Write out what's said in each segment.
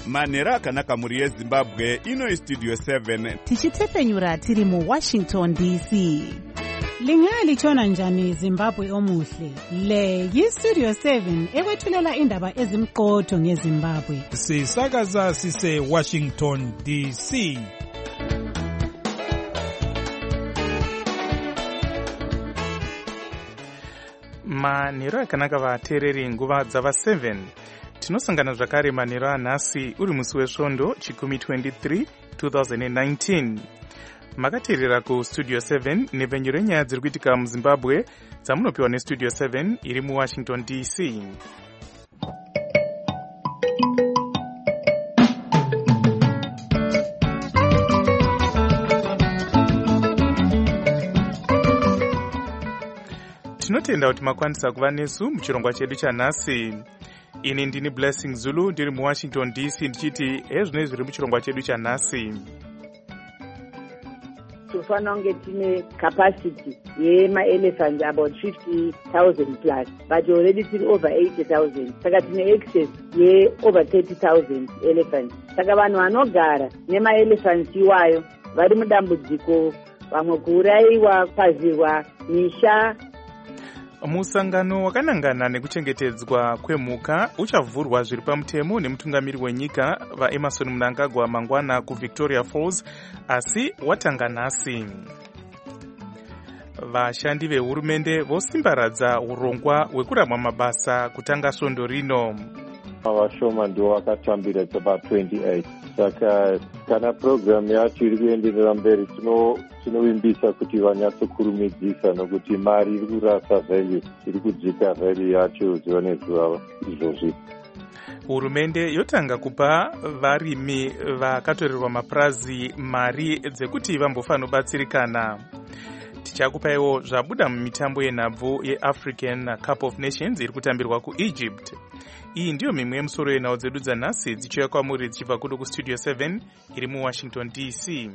manhero akanaka mhuri yezimbabwe. Ino Studio 7 tichitepfenyura tiri muWashington DC. Lingalitshona njani Zimbabwe omuhle? Le yiStudio 7 ekwethulela indaba ezimqotho ngeZimbabwe. Sisakaza sise Washington DC. Manhero akanaka vateereri nguva dzava 7 tinosangana zvakare manhero anhasi uri musi wesvondo chikumi 23 2019. Makateerera kuStudio 7 nepfenyuro renyaya dziri kuitika muZimbabwe dzamunopiwa neStudio 7 iri muWashington DC. Tinotenda kuti makwanisa kuva nesu muchirongwa chedu chanhasi. Ini ndini Blessing Zulu ndiri muWashington DC ndichiti hezvinoi zviri muchirongwa chedu chanhasi. Tofanira kunge tine capacity yema-elephants about 50,000 plus, but already tiri over 80,000. Saka tine excess over 30,000 elephants. Saka vanhu vanogara nema-elephants iwayo vari mudambudziko, vamwe kuurayiwa, kwazirwa misha. Musangano wakanangana nekuchengetedzwa kwemhuka uchavhurwa zviri pamutemo nemutungamiri wenyika vaEmmerson Mnangagwa mangwana kuVictoria Falls, asi watanga nhasi. Vashandi vehurumende vosimbaradza urongwa hwekuramwa mabasa kutanga svondo rino. Vashoma ndivo vakatambira pa 28. Saka kana programu yacho iri kuenderera mberi tinovimbisa kuti vanyatsokurumidzisa, nokuti mari iri kurasa value, iri kudzika value yacho zuva nezuva izvozvi. Hurumende yotanga kupa varimi vakatorerwa mapurazi mari dzekuti vambofanobatsirikana. Tichakupaiwo zvabuda mumitambo yenhabvu yeAfrican Cup of Nations iri kutambirwa kuEgypt. Iyi ndiyo mimwe yemusoro yenhau dzedu dzanhasi dzichiuya kwamuri dzichibva kuno kuStudio 7 iri muWashington DC.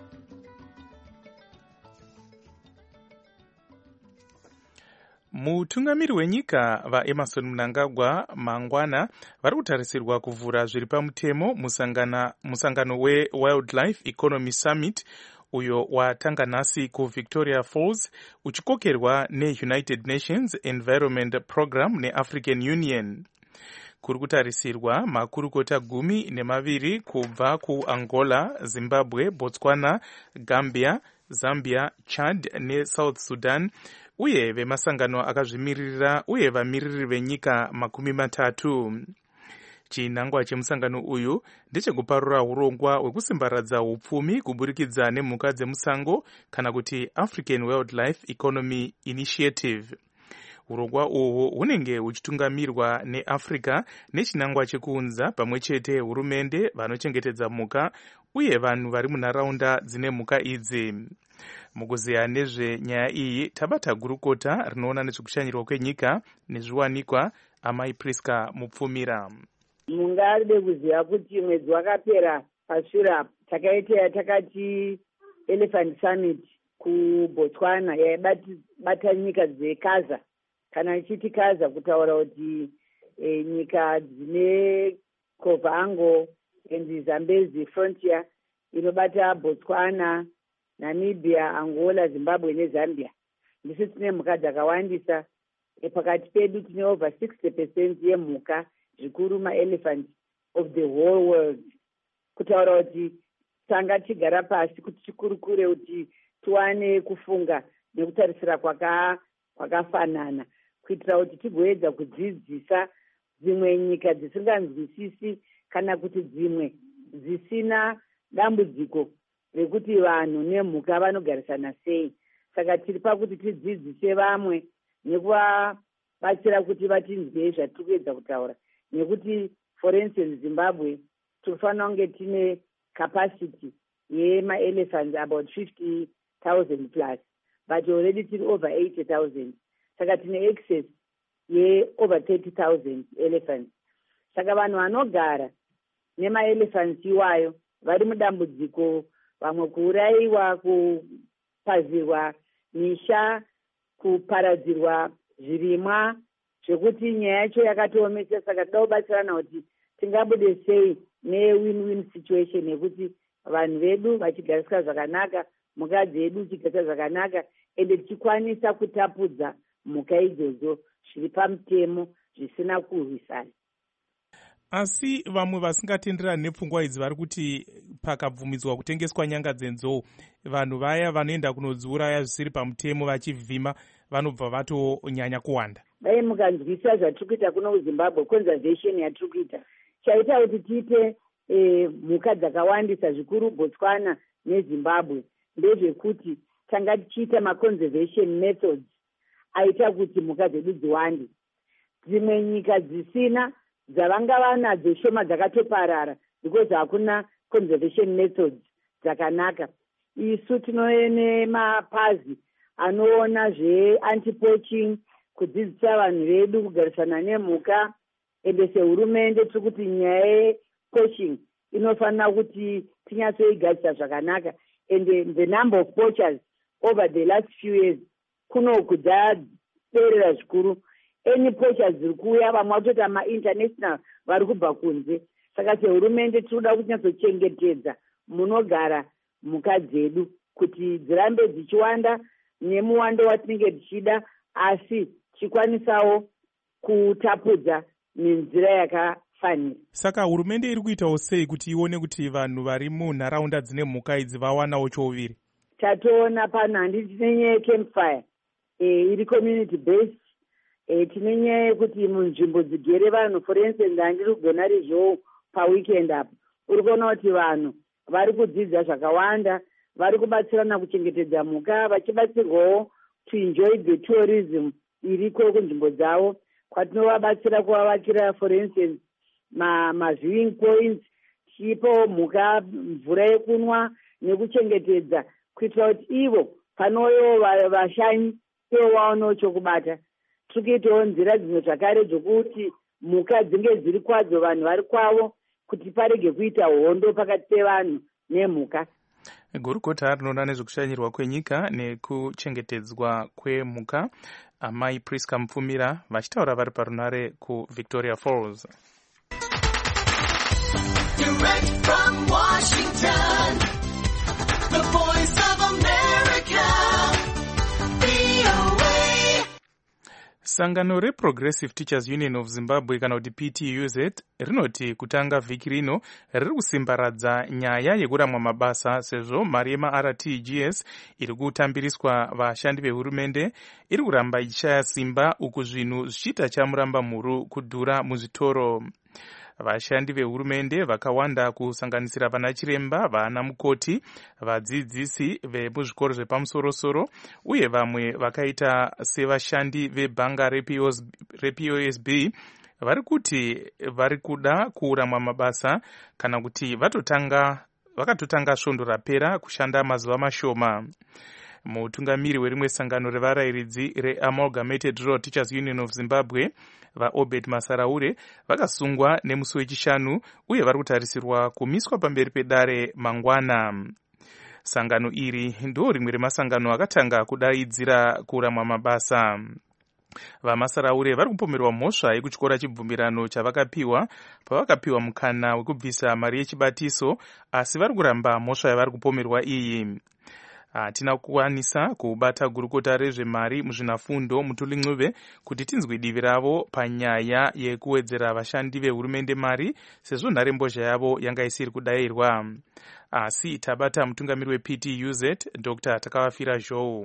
Mutungamiri wenyika vaEmmerson Mnangagwa mangwana vari kutarisirwa kuvhura zviri pamutemo musangano weWildlife Economy Summit uyo watanga nhasi kuVictoria Falls uchikokerwa neUnited Nations Environment Program neAfrican Union. Kuri kutarisirwa makurukota 12 kubva kuAngola, Zimbabwe, Botswana, Gambia, Zambia, Chad neSouth Sudan, uye vemasangano akazvimirira uye vamiriri venyika 30. Chinangwa chemusangano uyu ndechekuparura urongwa hwekusimbaradza upfumi kuburikidza nemhuka dzemusango kana kuti African Wildlife Economy Initiative. Urongwa uhwu hunenge huchitungamirwa neAfrica nechinangwa chekuunza pamwe chete hurumende, vanochengetedza mhuka uye vanhu vari munharaunda dzine mhuka idzi. Mukuziya nezvenyaya iyi tabata gurukota rinoona nezvekushanyirwa kwenyika nezviwanikwa Amai Priska Mupfumira. Mungaride kuziva kuti mwedzi wakapera pashure takati Elephant Summit kuBotswana yaibata nyika dzekaza, kana ichiti kaza kutaura kuti nyika dzine Kovango and Zambezi frontier inobata Botswana, Namibia, Angola, Zimbabwe neZambia. Ndisu tine mhuka dzakawandisa. Pakati pedu tine over 60% yemhuka zvikuru ma-elephant of the whole world. Kutaura kuti tanga tigara pasi kuti tikurukure kuti tuwane kufunga nekutarisira kwakafanana, kuitira kuti tigoedza kudzidzisa dzimwe nyika dzisinganzwisisi kana kuti dzimwe dzisina dambudziko rekuti vanhu nemhuka vanogarisana sei. Saka tiri pakuti tidzidzise vamwe nekuvabatsira kuti vatinzwe zvatiri kuedza kutaura, nekuti for instance Zimbabwe tofanira kunge tine capacity yema-elephants about 50,000 plus, but already tiri over 80,000. Saka tine excess over 30,000 elephants. Saka vanhu vanogara nema-elephants iwayo vari mudambudziko, vamwe kuurayiwa, kupazirwa misha, kuparadzirwa zvirimwa, zvekuti nyaya yacho yakatoomesa. Saka toda kubatsirana kuti tingabude sei ne-win-win situation yekuti vanhu vedu vachigariswa zvakanaka, mhuka dzedu chigariswa zvakanaka, ende tichikwanisa kutapudza mhuka idzodzo zviri pamutemo zvisina kurwisana. Asi vamwe vasingatenderani nepfungwa idzi vari kuti pakabvumidzwa kutengeswa nyanga dzenzou, vanhu vaya vanoenda kunodziuraya zvisiri pamutemo vachivhima vanobva vatonyanya kuwanda. Dai mukanzwisa zvatiri kuita kuno kuZimbabwe, conservation yatiri kuita, chaita kuti tiite mhuka dzakawandisa zvikuru Botswana neZimbabwe ndezvekuti tanga tichiita maconservation methods aita kuti mhuka dzedu dziwande. Dzimwe nyika dzisina dzavangava nadzo shoma dzakatoparara because hakuna conservation methods dzakanaka. Isu tinoene mapazi anoona zve-anti-poaching, kudzidzisa vanhu vedu kugarisana nemhuka, ende sehurumende tiri kuti nyaya ye-poaching inofanira kuti tinyatsoigadzisa zvakanaka, and the number of poachers over the last few years kunokudaderera zvikuru. Any poachers dziri kuuya vamwe vatota ma-international vari kubva kunze. Saka sehurumende tinoda kuti nyatsochengetedza munogara mhuka dzedu kuti dzirambe dzichiwanda nemuwando watinenge tichida, asi tichikwanisawo kutapudza nenzira yakafanira. Saka hurumende iri kuitawo sei kuti ione kuti vanhu vari munharaunda dzine mhuka idzi vawanawo chouviri? Tatoona pano handiti tine nyaya yecampfire iri community based. Tine nyaya yekuti munzvimbo dzigere vanhu, for instance handiri kugona rizvowo paweekend apo, uri kuona kuti vanhu vari kudzidza zvakawanda, vari kubatsirana kuchengetedza mhuka, vachibatsirwawo to enjoy the tourism iriko kunzvimbo dzavo, kwatinovabatsira kuvavakira for instance ma-viewing points, tichipawo mhuka mvura yekunwa nekuchengetedza, kuitira kuti ivo panoyo vashanyi ivo vaonewo chokubata. Tiri kuitawo nzira dzimwe zvakare dzokuti mhuka dzinge dziri kwadzo vanhu vari kwavo, kuti parege kuita hondo pakati pevanhu nemhuka. Gurukota rinoona nezvekushanyirwa kwenyika nekuchengetedzwa kwemhuka, Amai Priska Mupfumira, vachitaura vari parunare kuVictoria Falls. Direct from Washington, the voice of America, VOA. Sangano reProgressive Teachers Union of Zimbabwe kana kuti PTUZ rinoti kutanga vhiki rino riri kusimbaradza nyaya yekuramwa mabasa, sezvo mari yema-RTGS iri kutambiriswa vashandi vehurumende iri kuramba ichishaya simba, uku zvinhu zvichiita chamuramba mhuru kudhura muzvitoro. Vashandi vehurumende vakawanda kusanganisira vana chiremba, vana mukoti, vadzidzisi vemuzvikoro zvepamusoro-soro uye vamwe vakaita sevashandi vebhanga rePOSB vari kuti vari kuda kuramwa mabasa kana kuti vakatotanga svondo rapera kushanda mazuva mashoma. Mutungamiri werimwe sangano revarayiridzi reAmalgamated Rural Teachers Union of Zimbabwe, vaObed Masaraure, vakasungwa nemusi wechishanu uye vari kutarisirwa kumiswa pamberi pedare mangwana. Sangano iri ndo rimwe remasangano akatanga kudaidzira kuramwa mabasa. VaMasaraure vari kupomerwa mhosva yekuchikora chibvumirano chavakapiwa pavakapiwa mukana wekubvisa mari yechibatiso, asi vari kuramba mhosva yavari kupomerwa iyi. Hatina kukwanisa kubata gurukota rezvemari muzvinafundo Mutuli Ncube kuti tinzwe divi ravo panyaya yekuwedzera vashandi vehurumende mari, sezvo nharembozha yavo yanga isiri kudayirwa. Asi tabata mutungamiri wePTUZ Dr. Takavafira Zhou.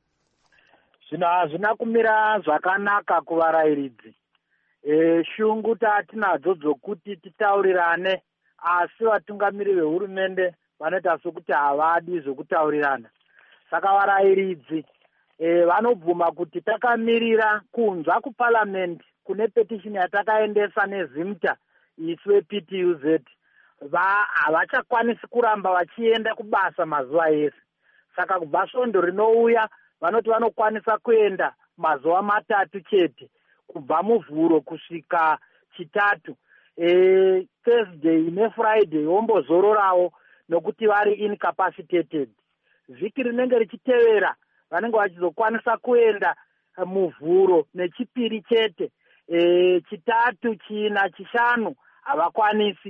Zvino hazvina kumira zvakanaka kuvarayiridzi. Shungu tatinadzo dzokuti titaurirane, asi vatungamiri vehurumende vanoita sokuti havadi zvokutaurirana. Saka varayiridzi vanobvuma kuti takamirira kunzwa kuParliament kune petition yatakaendesa neZimta isu vePTUZ, havachakwanisi kuramba vachienda kubasa mazuva ese. Saka kubva svondo rinouya vanoti vanokwanisa kuenda mazuva 3 chete, kubva muvhuro kusvika chitatu, Thursday neFriday vombozororawo nokuti vari incapacitated. Vhiki rinenge richitevera vanenge vachizokwanisa kuenda muvhuro nechipiri chete, chitatu, china, chishanu havakwanisi.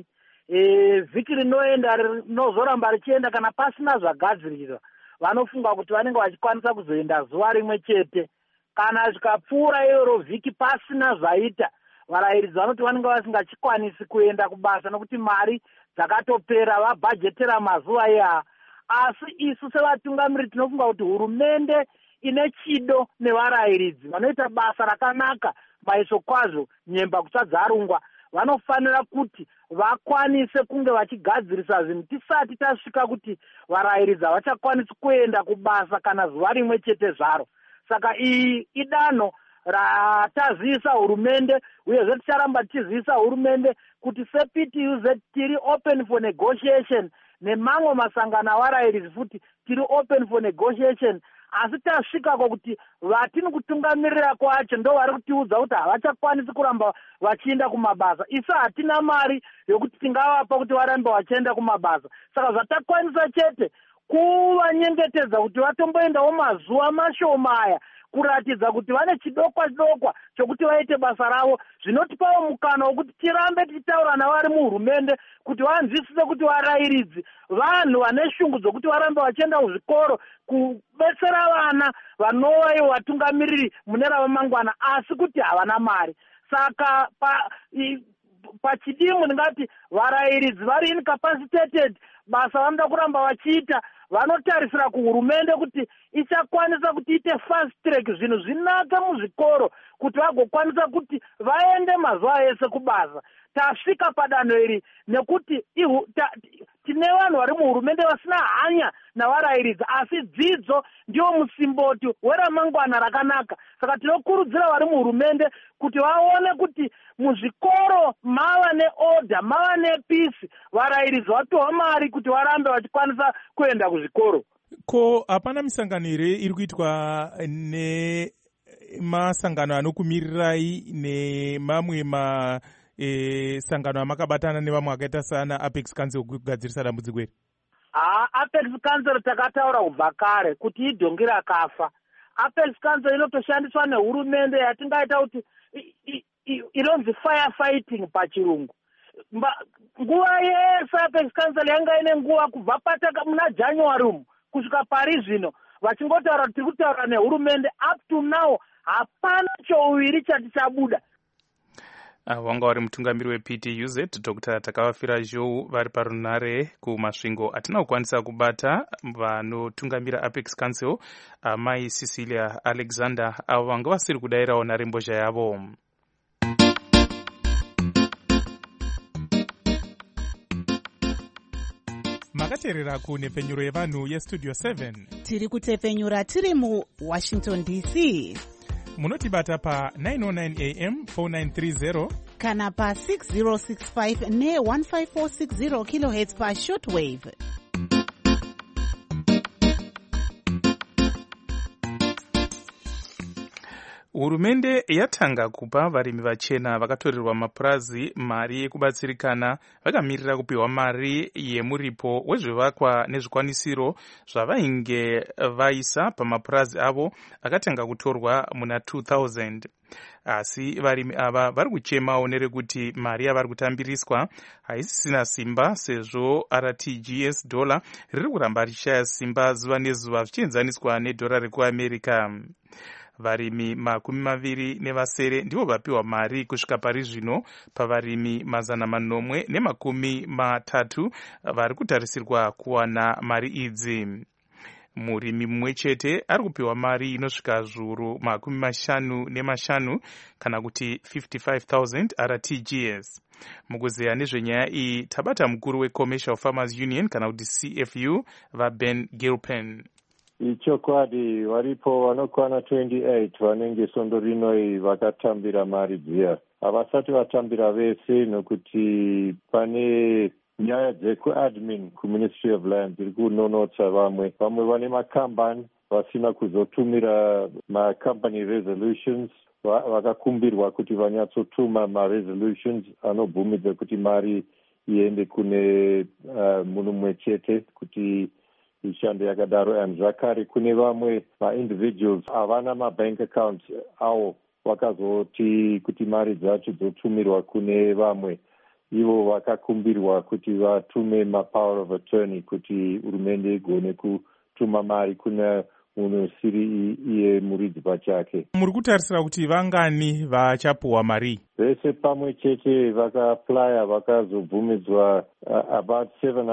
vhiki rinoenda rinozoramba richienda kana pasina zvagadzirirwa vanofunga kuti vanenge vachikwanisa kuzoenda zuva rimwe chete. Kana zvikapfuura iroro vhiki pasina zvaita, varayiridzi vanoti vanenge vasingachikwanisi kuenda kubasa nokuti mari dzakatopera, vabhajetera mazuva iya. Asi isu sevatungamiriri tinofunga kuti hurumende ine chido nevarayiridzi vanoita basa rakanaka maiso kwazvo nyemba kusadzarungwa, vanofanira kuti vakwanise kunge vachigadzirisa zvinhu tisati tasvika kuti varayiridzi havachakwanisi kuenda kubasa kana zuva rimwe chete zvaro. Saka iyi idanho ratazivisa hurumende, uyezve ticharamba tichizivisa hurumende kuti sePTUZ tiri open for negotiation, nemamwe masangano avarayiridzi futi tiri open for negotiation. Asi tasvika kwakuti vatini kutungamirira kwacho ndo vari kutiudza kuti havachakwanisi kuramba vachienda kumabasa. Isu hatina mari yokuti tingavapa kuti varambe vachienda kumabasa. Saka zvatakwanisa chete kuvanyengetedza kuti vatomboendawo mazuva mashoma aya kuratidza kuti vane chidokwa chokuti vaite basa ravo. Zvinotipawo mukana wokuti tirambe tichitaura navari muhurumende kuti vanzwisise kuti varayiridzi vanhu vane shungu dzokuti varambe vachienda kuzvikoro kubetsera vana vanova ivo vatungamiriri mune ramamangwana, asi kuti havana mari. Saka pachidimu ndingati varayiridzi vari incapacitated, basa vanoda kuramba vachiita. Vanotarisira kuhurumende kuti ichakwanisa kuti ite fast track zvinhu zvinake muzvikoro kuti vagokwanisa kuti vaende mazuva ese kubasa. Tasvika padanho iri nekuti tine vanhu vari muhurumende vasina hanya navarayiridzi, asi dzidzo ndiwo musimboti weramangwana rakanaka. Saka tinokurudzira vari muhurumende kuti vaone kuti muzvikoro mava neorder, mava nepisi, varayiridzi vatowa mari kuti varambe vachikwanisa kuenda kuzvikoro. Ko hapana misangano here iri kuitwa nemasangano anokumirirai nemamwe sangano amakabatana nevamwe akaita sana Apex Council kugadzirisa dambudziko iri? Apex Council takataura kubva kare kuti idhongi rakafa. Apex Council inotoshandiswa nehurumende yatingaita kuti inonzi firefighting pachirungu. Nguva yese Apex Council yanga ine nguva kubva muna January kusvika pari zvino vachingotaura kuti tiri kutaura nehurumende. Up to now hapana chouviri chati chabuda. Wanga wari mutungamiri wePTUZ Dr. Takavafira Zhou vari parunare kumasvingo atina kukwanisa kubata vanotungamira Apex Council, Mai Cecilia Alexander, avo vanga vasiri kudayirawo nharembozha yavo. Makateerera kunhepfenyuro yevanhu yestudio 7. Tiri kutepfenyura tiri muWashington DC. Munotibata pa 909 AM 4930 kana pa 6065 ne 15460 kHz pa shortwave. Hurumende yatanga kupa varimi vachena vakatorerwa mapurazi mari yekubatsirikana vakamirira kupiwa mari yemuripo wezvivakwa nezvikwanisiro zvavainge vaisa pamapurazi avo akatanga kutorwa muna 2000. Asi varimi ava vari kuchemawo nerekuti mari yavari kutambiriswa haisisina simba sezvo RTGS dollar riri kuramba richishaya simba zuva nezuva zvichienzaniswa nedhora rekuAmerica. Varimi 27 ndivo vapiwa mari kusvika pari zvino pavarimi 930 vari kutarisirwa kuwana mari idzi. Murimi mumwe chete ari kupiwa mari inosvika zviuru 55 kana kuti 55,000 RTGS. Mukuzeya nezvenyaya iyi tabata mukuru weCommercial Farmers Union kana kuti CFU vaBen Gilpin. Ichokwadi varipo vanokwana 28 vanenge sondo rino vakatambira mari dziya. Havasati vatambira vese nokuti pane nyaya dzekuadmin kuMinistry of Land dziri kunonotsa vamwe vane makambani vasina kuzotumira macompany resolutions, vakakumbirwa kuti vanyatsotuma maresolutions anobvumidza kuti mari iende kune munhu mumwe chete kuti ishando yakadaro. And zvakare kune vamwe individuals havana mabank accounts awo vakazoti kuti mari dzacho dzotumirwa kune vamwe. ivo vakakumbirwa kuti vatume mapower of attorney kuti hurumende igone kutuma mari kuna munhu usiri iye muridzi pachake. Muri kutarisira kuti vangani vachapuwa mari? Vese pamwe chete vakaplaya vakazobvumidzwa about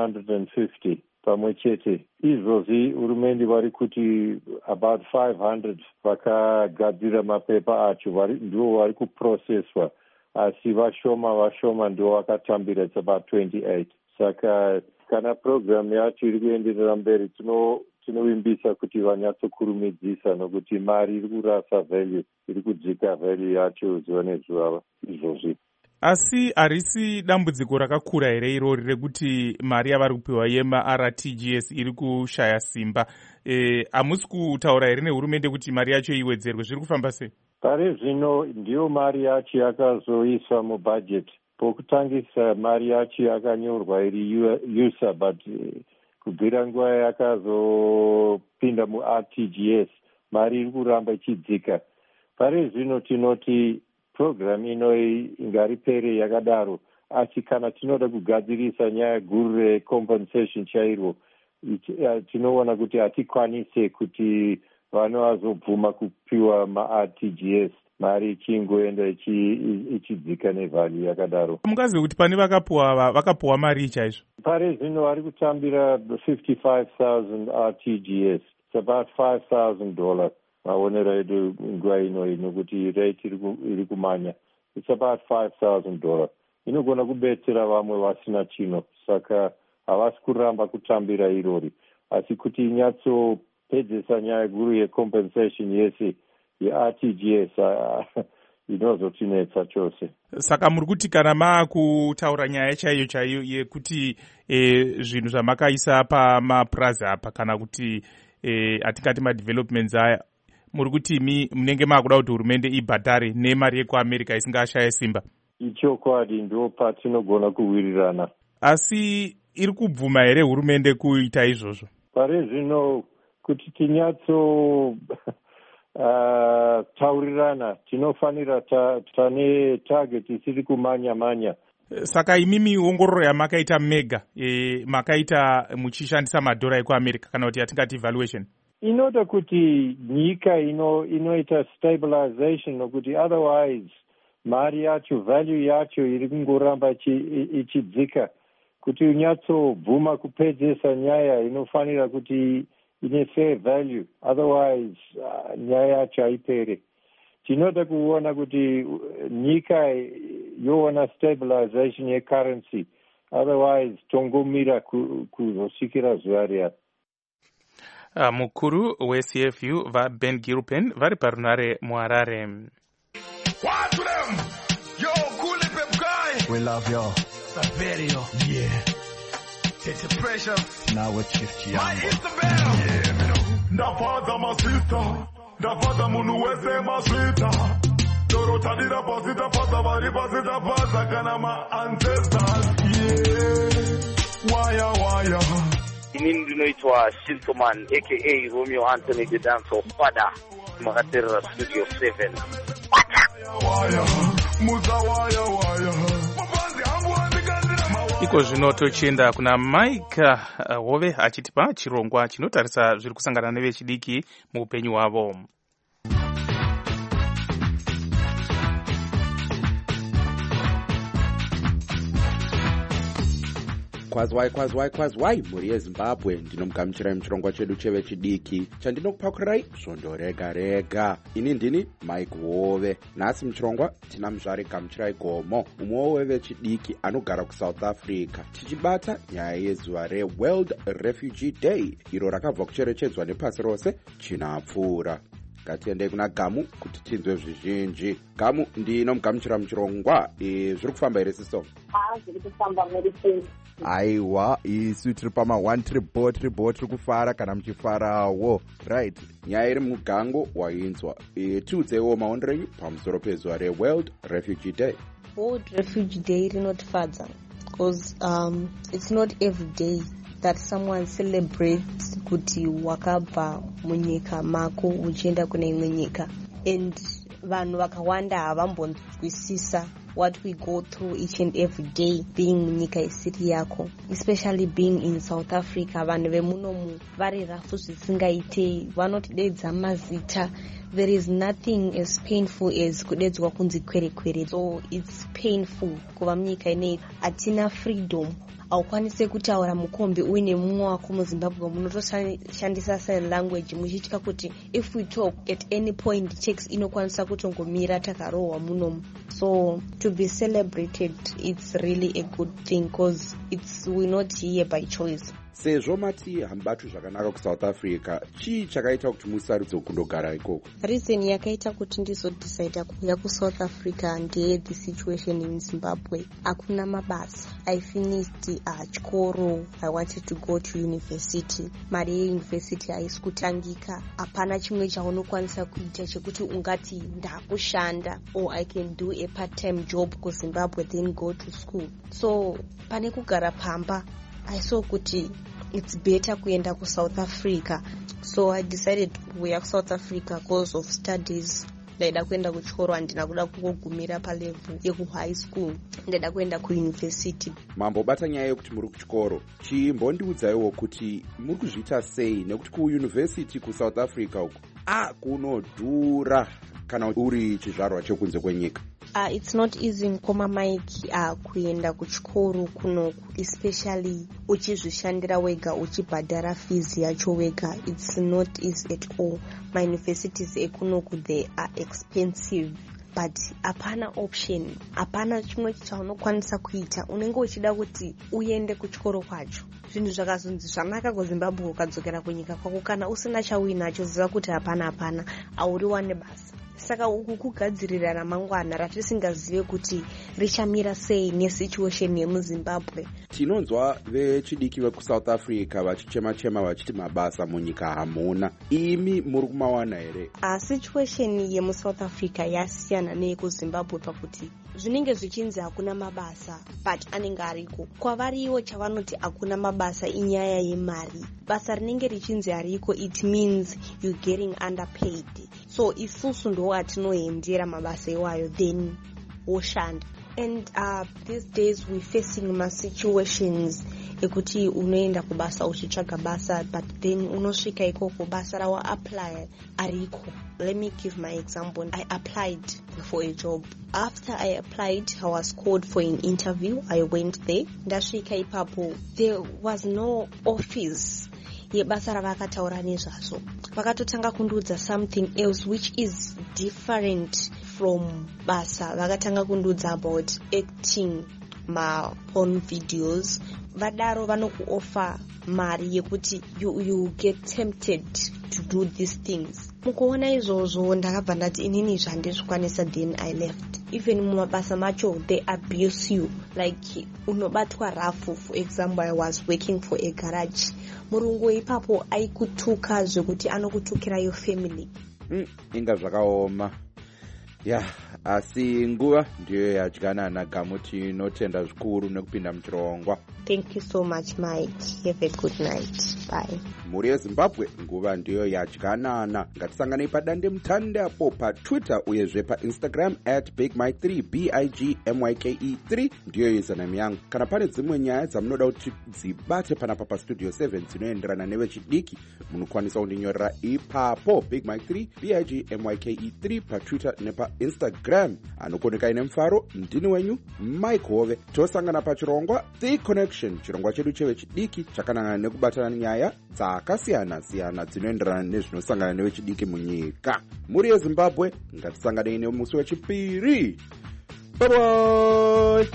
750 pamwe chete. Izvozvi hurumende vari kuti about 500 vakagadzira mapepa acho ndivo vari kuprocesswa, asi vashoma ndivo vakatambira. It's about 28. Saka kana program yacho iri kuenderera mberi tinovimbisa kuti vanyatsokurumidzisa, nokuti mari iri kurasa value, iri kudzika value yacho zuva nezuva izvozvi. Asi harisi dambudziko rakakura here irori rekuti mari yavari kupiwa yema-RTGS iri kushaya simba? Hamusi kutaura here nehurumende kuti mari yacho iwedzerwe? Zviri kufamba sei? Pari zvino ndiyo mari yacho yakazoiswa mubudget. Pokutangisa mari yacho yakanyorwa iri user, but kubvira nguva yakazopinda mu-RTGS mari iri kuramba ichidzika. Pari zvino tinoti program inoi ingaripere yakadaro, asi kana tinoda kugadzirisa nyaya guru recompensation chairwo, tinoona kuti hatikwanise kuti vano vazobvuma kupiwa ma-RTGS mari ichingoenda ichidzika nevalue yakadaro. Mungazive kuti pane vakapuwa mari chaizvo? Pari zvino vari kutambira 55,000 RTGS. It's about $5,000 maonero edu nguva inoi, nokuti rate iri kumanya. It's about $5,000. Inogona kubetsera vamwe vasina chino, saka havasi kuramba kutambira irori, asi kuti inyatsopedzesa nyaya guru yecompensation yese ye-RTGS inozotinetsa chose. Saka muri kuti kana maakutaura nyaya chaiyo yekuti zvinhu zvamakaisa pamapurazi apa, kana kuti hatingati madevelopments aya, muri kuti munenge maakuda kuti hurumende ibhadhare nemari yekuamerica isingashaya simba? Ichokwadi, ndo patinogona kuwirirana. Asi iri kubvuma here hurumende kuita izvozvo? Pari zvino kuti tinyatso taurirana, tinofanira tane target isiri kumanya-manya. Saka imimi ongororo yamakaita mega, makaita muchishandisa madhora ekuamerica, kana kuti yatingati evaluation, inoda kuti nyika inoita stabilization, nokuti otherwise mari yacho, value yacho iri kungoramba ichidzika. Kuti unyatsobvuma kupedzesa nyaya inofanira kuti ine fair value, otherwise nyaya yacho haipere. Tinoda kuona kuti nyika yoona stabilization yecurrency, otherwise tongomira kuzosvikira zuva riya. Mukuru weCFU vaBen Gilpin vari parunare muHarare. We love y'all. Saverio. Yeah. Take the pressure. Now with Chief Chiang. My Isabel. Yeah, me know. Ndafaza my sister. Ndafaza munu wese masita. Doro tadira pasita faza bari pasita faza kana my ancestors. Yeah. Waya. Ini ndinoitwa Shintoman aka Romeo Anthony the Dance of Father. Makatera Studio 7. Waya. Muza waya. Iko zvino tochienda kuna Mike Hove achitipa chirongwa chinotarisa zviri kusangana nevechidiki muupenyu hwavo. Kwazwai mhuri yeZimbabwe, ndinomugamuchirai muchirongwa chedu chevechidiki chandinokupakurirai svondo rega. Ini ndini Mike Hove. Nhasi muchirongwa tina muzvare gamuchirai Gomo, umwewo wevechidiki anogara kuSouth Africa, tichibata nyaya yezuva reWorld Refugee Day, iro rakabva kucherechedzwa nepasi rose chinapfuura. Ngatiendei kuna Gamu kuti tinzwe zvizhinji. Gamu, ndinomugamuchira muchirongwa. Zviri kufamba here siso? Zviri kufamba medicine. Aiwa, isu tiri pama 1 tribo tiri kufara kana muchifarawo. Right, nyaya iri mugango wainzwa. Tiudzewo maondero enyu pamusoro pezuva reWorld Refugee Day. World Refugee Day rinotifadza because it's not every day that someone celebrates kuti wakabva munyika mako uchienda kune imwe nyika, and vanhu vakawanda havambonzwisisa what we go through each and every day being munyika isiri yako, especially being in South Africa. Vanhu vemunomu vari rafu zvisingaite, vanotidedza mazita. There is nothing as painful as kudedzwa kunzi kwere. So it's painful kuva munyika inei hatina freedom. Haukwanise kutaura mukombe uine mumwe wako muZimbabwe, munotoshandisa sign language muchitya kuti if we talk at any point checks inokwanisa kutongomira takarohwa munomu. So to be celebrated, it's really a good thing because we're not here by choice. Sezvo mati hambatu zvakanaka kuSouth Africa, chii chakaita kuti musarudze kundogara ikoko? Reason yakaita kuti ndizodecide kuuya kuSouth Africa ndeye the situation in Zimbabwe. Hakuna mabasa. I finished chikoro. I wanted to go to university. Mari yeuniversity haisi kutangika. Hapana chimwe chaunokwanisa kuita chekuti ungati ndakushanda, or I can do a part-time job kuZimbabwe then go to school. So pane kugara pamba, I saw kuti it's better kuenda ku South Africa. So I decided kuuya ku South Africa because of studies. Ndaida kuenda kuchikoro, handina kuda kungogumira palevel yeku high school, ndaida kuenda ku university. Mambobata nyaya yekuti muri kuchikoro, chimbondiudzaiwo kuti muri kuzviita sei, nekuti ku university ku South Africa uko kunodhura kana uri chizvarwa chekunze kwenyika. It's not easy mukoma Mike kuenda kuchikoro kunoku, especially uchizvishandira wega, uchibhadhara fees yacho wega. It's not easy at all. My universities ekunoku, they are expensive, but hapana option, hapana chimwe chaunokwanisa kuita. Unenge uchida kuti uende kuchikoro kwacho. Zvinhu zvakazonzi zvanaka kuZimbabwe ukadzokera kunyika kwako, kana usina chauinacho ziva kuti hapana auriwane basa. Saka uku kugadzirira ramangwana ratisingazive kuti richamira sei nesituation yemuZimbabwe. Tinonzwa vechidiki vekuSouth Africa vachichema vachiti mabasa munyika hamuna. Imi muri kumawana here? Situation yemuSouth Africa yasiyana neyekuZimbabwe pakuti zvinenge zvichinzi hakuna mabasa, but anenge ariko. Kwavariwo chavanoti hakuna mabasa inyaya yemari. Basa rinenge richinzi hariko, it means you're getting underpaid. So isusu ndo atinoendera mabasa iwayo then woshanda. And these days we're facing situations ekuti unoenda kubasa uchitsvaga basa, but then unosvika ikoko basa rawa apply ariko. Let me give my example. I applied for a job. After I applied, I was called for an interview. I went there. Ndasvika ipapo, there was no office yebasa ravakataura nezvazvo. Vakatotanga kundiudza something else which is different from basa. Vakatanga kundiudza about acting on videos. Vadaro vanokuoffer mari yekuti you get tempted to do these things. Mukuona izvozvo ndakabva ndati inini zvandizvikwanisa, then I left. Even mumabasa macho they abuse you, like unobatwa rafu. For example, I was working for a garage. Murungu ipapo aikutuka zvekuti anokutukira your family. Inga zvakaoma. Asi nguva ndiyo yadyanana gamuti notenda zvikuru nekupinda muchirongwa. Thank you so much, Mike. Have a good night. Bye. Muri yeZimbabwe nguva ndiyo yadyanana. Ngatisanganei padande mutande apo paTwitter uyezve paInstagram @BigMike3 BIGMYKE3 ndiyo username yangu. Kana pane dzimwe nyaya dzamunoda kuti dzibate panapa paStudio 7 dzinoenderana nevechidiki, munokwanisa kundinyorera ipapo BigMike3 BIGMYKE3 paTwitter nepaInstagram. Anokoneka ine mufaro, ndini wenyu Mike Hove. Tosangana pachirongwa The Connection, chirongwa chedu chevechidiki chakanangana nekubatana nyaya dzakasiyana-siyana dzinoenderana nezvinosangana nevechidiki munyika. Muri yeZimbabwe, ngatisanganei nemusi wechipiri. Bye bye.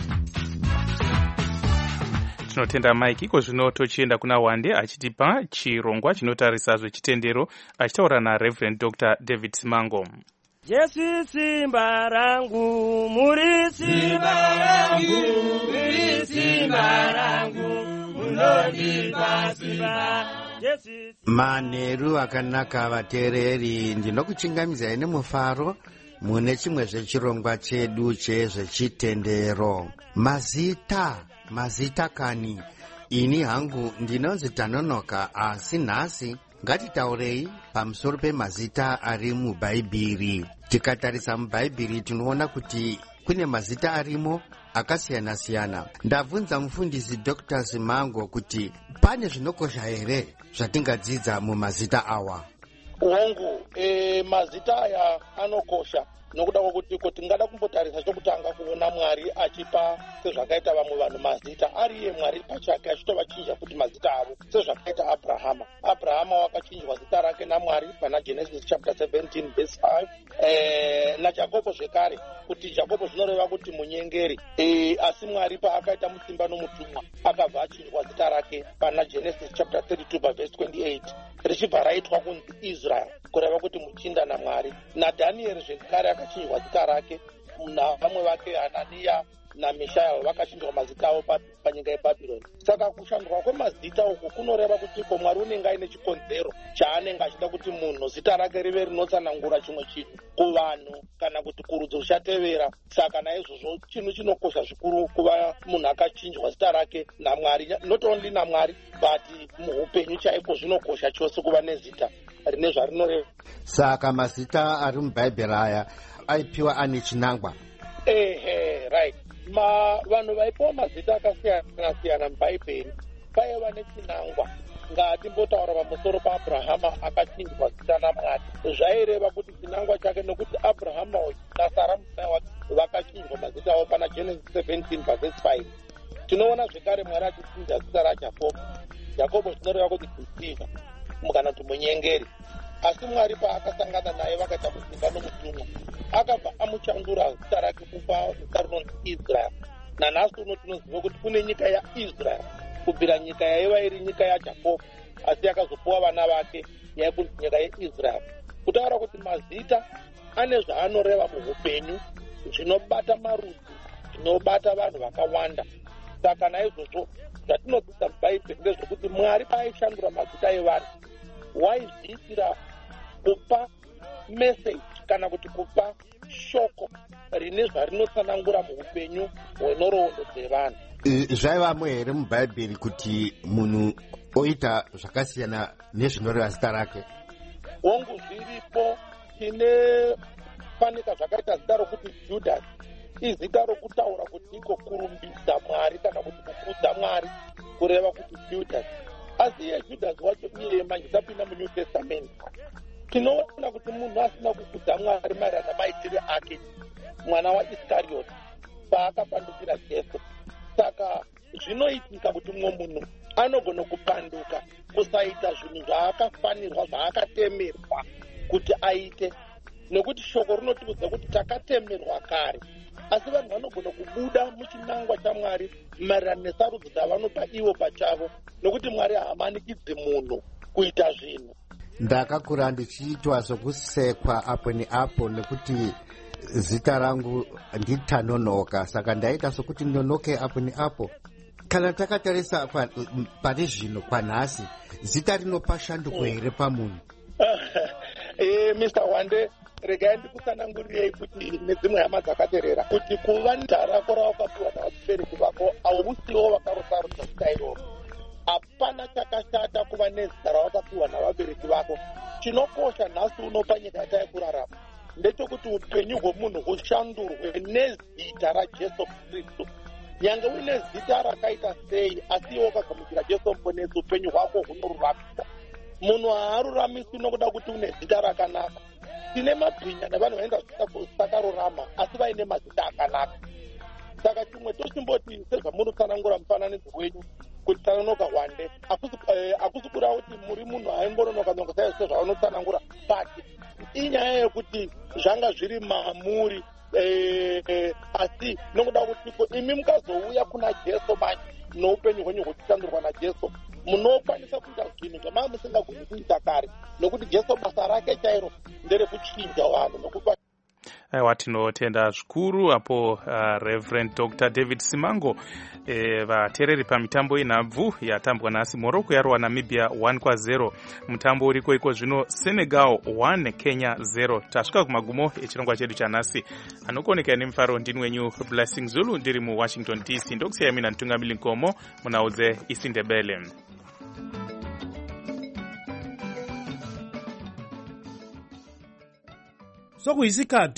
Tinotenda Mike. Iko zvino tochienda kuna Wande achitipa chirongwa chinotarisa zvechitendero, achitaura naReverend Dr. David Simango. Jesu simba rangu, muri simba rangu, muri simba rangu, munondipa simba. Manheru akanaka vateereri, ndinokuchingamizai nemufaro mune chimwe zvechirongwa chedu chezvechitendero. Mazita kani. Ini hangu ndinonzi Tanonoka, asi nhasi ngatitaurei pamusoro pemazita ari mubhaibheri. Tikatarisa mubhaibheri tinoona kuti kune mazita arimo akasiyana-siyana. Ndabvunza mufundisi Dr. Simango kuti pane zvinokosha here zvatingadzidza mumazita awa. Hongu, mazita aya anokosha nokuda kwokuti tingada kumbotarisa chokutanga kuona Mwari achipa sezvakaita vamwe vanhu mazita ari iye Mwari pachake achitovachinja kuti mazita avo, sezvakaita Abrahama wakachinjwa zita rake naMwari pana Genesis chapter 17 verse 5. naJakobo zvekare kuti Jakobo zvinoreva kuti munyengeri, asi Mwari paakaita musimba nomutumwa akabva achinjwa zita rake pana Genesis chapter 32 verse 28 richibva raitwa kunzi Israel, kureva kuti muchinda naMwari. naDhanieri zvekare akachinjwa zita rake, navamwe vake Hananiya naMishael vakachinjwa mazita avo panyika yeBhabhironi. Saka kushandurwa kwemazita uku kunoreva kuti Mwari unenge aine chikonzero chaanenge achida kuti munhu zita rake rive rinotsanangura chimwe chinhu kuvanhu kana kuti kurudzi ruchatevera. Saka naizvozvo chinhu chinokosha zvikuru kuva munhu akachinjwa zita rake naMwari, not only naMwari but muupenyu chaiko zvinokosha chose kuva nezita rine zvarinoreva. Saka mazita ari mubhaibheri aya aipiwa ane chinangwa. Right. Vanhu vaipiwa mazita akasiyana-siyana mubhaibheri vaiva nechinangwa. Ngatimbotaura pamusoro paAbrahama akachinjwa zita naMwari. Zvaireva kuti chinangwa chake nokuti Abrahama naSara mudzimai wake vakachinjwa mazita avo pana Genesis 17 verse 5. Tinoona zvekare Mwari achichinja zita raJakobo. Jakobo zvinoreva kuti kusiva kana kuti munyengeri. Asi Mwari paakasangana naye vakaita musimba nomutumwa akabva amuchandura zita rake kupa zita rinonzi Israel. Nanhasi uno tinoziva kuti kune nyika yaIsrael, kubvira nyika yaiva iri nyika yaJakobo, asi yakazopuwa vana vake yaikunzi nyika yeIsrael. Kutaura kuti mazita ane zvaanoreva muupenyu, zvinobata marudzi, zvinobata vanhu vakawanda. Saka naizvozvo zvatinodzidza mubhaibheri ndezvekuti Mwari paaishandura mazita evanhu waizviitira kupa message kana kuti kupa shoko rine zvarinotsanangura muupenyu hwenhoroondo dzevanhu. Zvaivamo here mubhaibheri kuti munhu oita zvakasiyana nezvinoreva zita rake? Hongu, zviripo. Tinefanika zvakaita zita rokuti Judas, izita rokutaura kuti iko kurumbidza Mwari kana kuti kukudza Mwari, kureva kuti Judas. Asi iye Judas wacho iye manje tapinda muNew Testament tinoona kuti munhu asina kukudza Mwari maererano maitire ake, mwana waIskarioti paakapandukira Jesu. Saka zvinoitika kuti mumwe munhu anogona kupanduka kusaita zvinhu zvaakafanirwa, zvaakatemerwa kuti aite, nekuti shoko rinotiudza kuti takatemerwa kare. Asi vanhu vanogona kubuda muchinangwa chaMwari maererano nesarudzo dzavanopa ivo pachavo, nokuti Mwari haamanikidzi munhu kuita zvinhu. Ndakakura ndichiitwa sokusekwa apo neapo nekuti zita rangu nditanonoka, saka ndaita sokuti nonoke apo neapo. Kana takatarisa pane zvino kwanhasi, zita rinopa shanduko here pamunhu? Mr. Wande, regai ndikusanangurirei kuti nedzimwe hama dzakaterera kuti kuva nezita rako rawakapiwa navabereki vako hausiwo vakarosarudza zita iroro. Hapana chakashata kuva nezita rawakapiwa navabereki vako. Chinokosha nhasi uno panyika yataikurarama ndechekuti upenyu hwemunhu hushandurwe nezita raJesu Kristu. Nyange uine zita rakaita sei, asi iwe wakagamuchira Jesu muponesi, upenyu hwako hunoruramiswa. Munhu haaruramiswi nokuda kuti une zita rakanaka. Tine mabhinya nevanhu vaenda zvisakarurama asi vaine mazita akanaka. Saka chimwe tochimboti sezvamunotsanangura mufananidzo wenyu kuti tanonoka Wande, hakusi kureva kuti muri munhu aimbononoka sai sezvaunotsanangura, but inyaya yekuti zvanga zviri mamuri. Asi nokuda kuti imi mukazouya kuna Jesu manje noupenyu hwenyu hwochishandurwa naJesu, munokwanisa kuita zvinhu zvamanga musingagoni kuita kare, nokuti Jesu basa rake chairo nderekuchinja vanhu nokupa. Aiwa, tinotenda zvikuru apo Reverend Dr. David Simango. Vateereri pamitambo inhabvu yatambwa nhasi, Morocco yarwa Namibia 1-0. Mutambo uriko iko zvino Senegal 1 Kenya 0. Tasvika kumagumo echirongwa chedu chanhasi. Anokuoneka nemufaro ndini wenyu Blessing Zulu, ndiri muWashington DC. Ndokusiyai mina Ntungamili Nkomo munaudze isindebele. Sokuyisikhathi